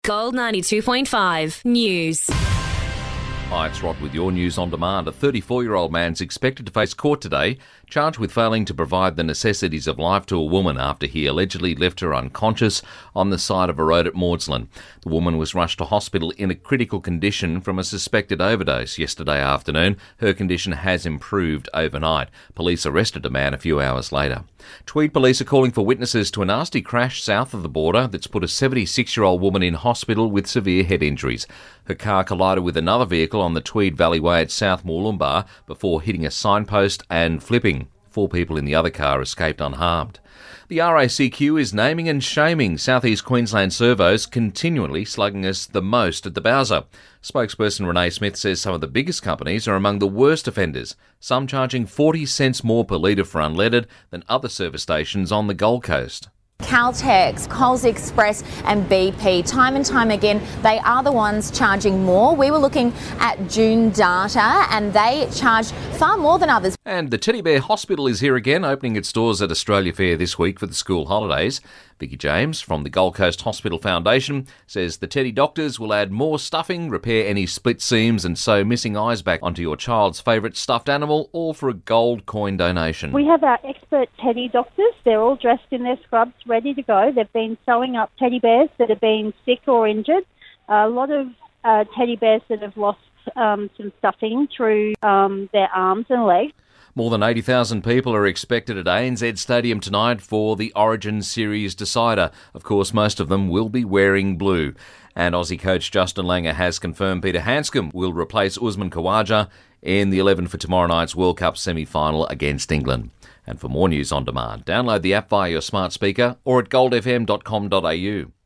Gold 92.5 News. Hi, it's Rod with your News on Demand. A 34-year-old man's expected to face court today, charged with failing to provide the necessities of life to a woman after he allegedly left her unconscious on the side of a road at Maudslin. The woman was rushed to hospital in a critical condition from a suspected overdose yesterday afternoon. Her condition has improved overnight. Police arrested a man a few hours later. Tweed police are calling for witnesses to a nasty crash south of the border that's put a 76-year-old woman in hospital with severe head injuries. Her car collided with another vehicle on the Tweed Valley Way at South Mooloolaba before hitting a signpost and flipping. 4 people in the other car escaped unharmed. The RACQ is naming and shaming South East Queensland servos, continually slugging us the most at the Bowser. Spokesperson Renee Smith says some of the biggest companies are among the worst offenders, some charging 40 cents more per litre for unleaded than other service stations on the Gold Coast. Caltex, Coles Express and BP, time and time again, they are the ones charging more. We were looking at June data and they charge far more than others. And the Teddy Bear Hospital is here again, opening its doors at Australia Fair this week for the school holidays. Vicky James from the Gold Coast Hospital Foundation says the Teddy doctors will add more stuffing, repair any split seams and sew missing eyes back onto your child's favourite stuffed animal, all for a gold coin donation. We have our expert teddy doctors. They're all dressed in their scrubs, ready to go. They've been sewing up teddy bears that have been sick or injured. A lot of teddy bears that have lost some stuffing through their arms and legs. More than 80,000 people are expected at ANZ Stadium tonight for the Origin Series decider. Of course, most of them will be wearing blue. And Aussie coach Justin Langer has confirmed Peter Handscomb will replace Usman Khawaja in the 11 for tomorrow night's World Cup semi-final against England. And for more news on demand, download the app via your smart speaker or at goldfm.com.au.